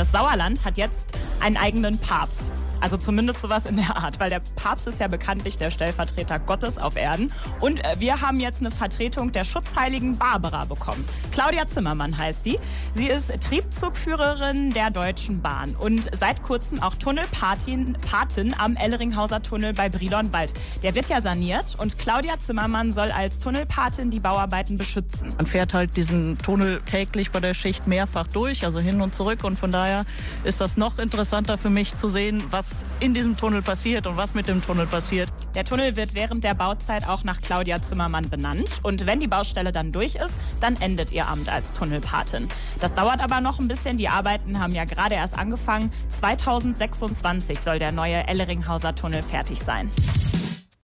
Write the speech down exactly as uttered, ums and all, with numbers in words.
das Sauerland hat jetzt einen eigenen Papst. Also zumindest sowas in der Art, weil der Papst ist ja bekanntlich der Stellvertreter Gottes auf Erden. Und wir haben jetzt eine Vertretung der Schutzheiligen Barbara bekommen. Claudia Zimmermann heißt die. Sie ist Triebzugführerin der Deutschen Bahn und seit kurzem auch Tunnelpatin Patin am Elleringhauser Tunnel bei Brilonwald. Der wird ja saniert und Claudia Zimmermann soll als Tunnelpatin die Bauarbeiten beschützen. Man fährt halt diesen Tunnel täglich bei der Schicht mehrfach durch, also hin und zurück. Und von daher ist das noch interessanter für mich zu sehen, was in diesem Tunnel passiert und was mit dem Tunnel passiert. Der Tunnel wird während der Bauzeit auch nach Claudia Zimmermann benannt. Und wenn die Baustelle dann durch ist, dann endet ihr Amt als Tunnelpatin. Das dauert aber noch ein bisschen. Die Arbeiten haben ja gerade erst angefangen. zweitausendsechsundzwanzig soll der neue Elleringhauser Tunnel fertig sein.